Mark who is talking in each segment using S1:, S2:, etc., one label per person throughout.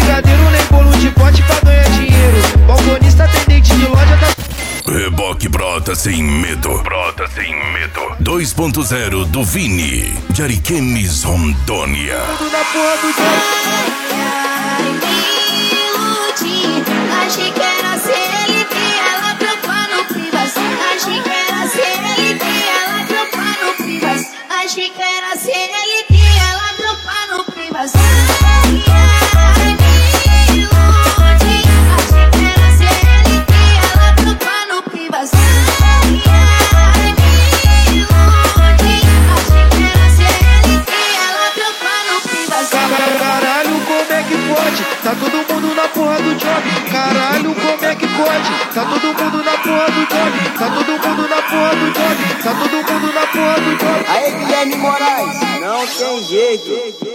S1: brigadeiro nem bolo de pote pra ganhar dinheiro. Balconista, atendente de loja tá...
S2: Reboque brota sem medo. Brota sem medo. 2.0 do Vini, de Ariquemes, Rondônia.
S1: Tudo na porra do dia.
S3: Achei que era CLT, ela tropa no Privas. Achei que era CLT, ela tropa no Privas. Achei que era CLT, ela tropa no Privas.
S1: Caralho, como é que pode? Tá todo mundo na porra do job. Caralho, como é que pode? Tá todo mundo na porra do job. Tá todo mundo na porra do job. Tá todo mundo na porra do job.
S4: Aê, Guilherme Moraes, não tem jeito.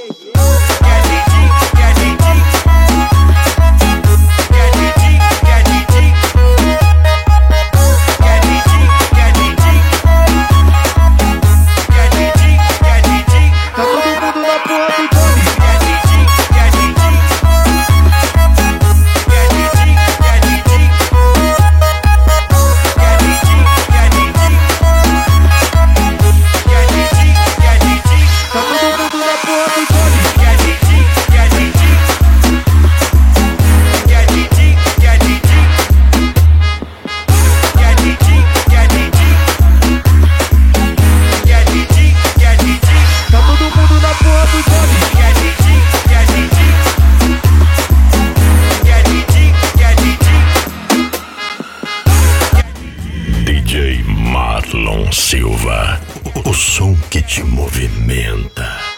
S2: DJ Marlon Silva, o som que te movimenta.